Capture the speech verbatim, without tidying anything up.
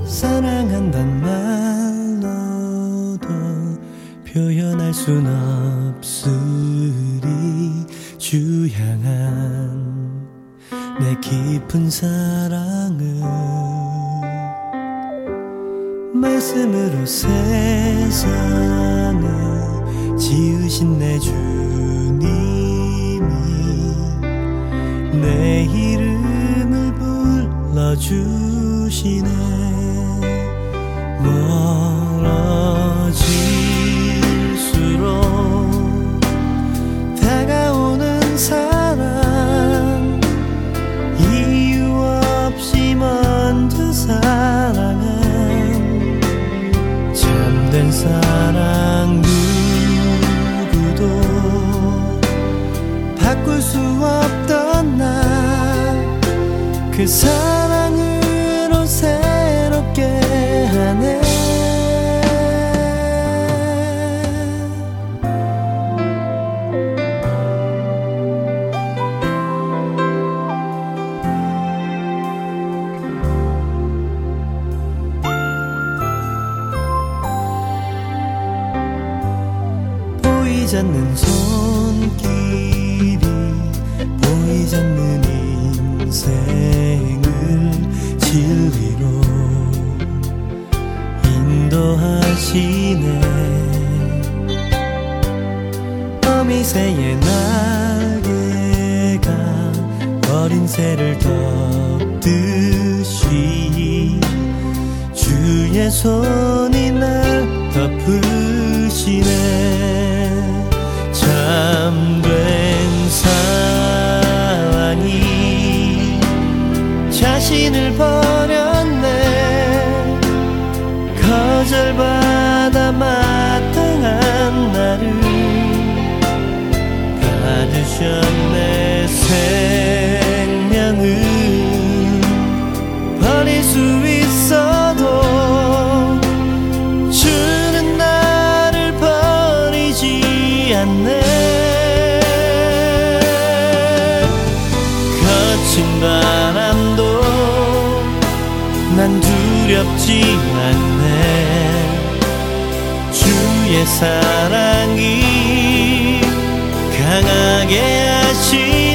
사랑한단 말로도 표현할 순 없으리 주 향한 내 깊은 사랑을 말씀으로 세상을 지으신 내 주님이 내 이름을 불러주시네. 멀어질수록 다가오는 사랑 이유 없이 먼저 사랑한 참된 사랑 누구도 바꿀 수 없던 나 그 사랑으로 새롭게 하네. 보이지 않는 손길이 보이지 않는 인생을 진리로 인도하시네. 어미새의 날개가 어린 새를 덮듯이 주의 손이 날 덮으시네. 참된 사랑이 자신을 버렸네. 거절받아 마땅한 나를 받으셨네. 생명을 버릴 수 있어도 주는 나를 버리지 않네. 거친 바람도 난 두렵지 않네. 주의 사랑이 강하게 하시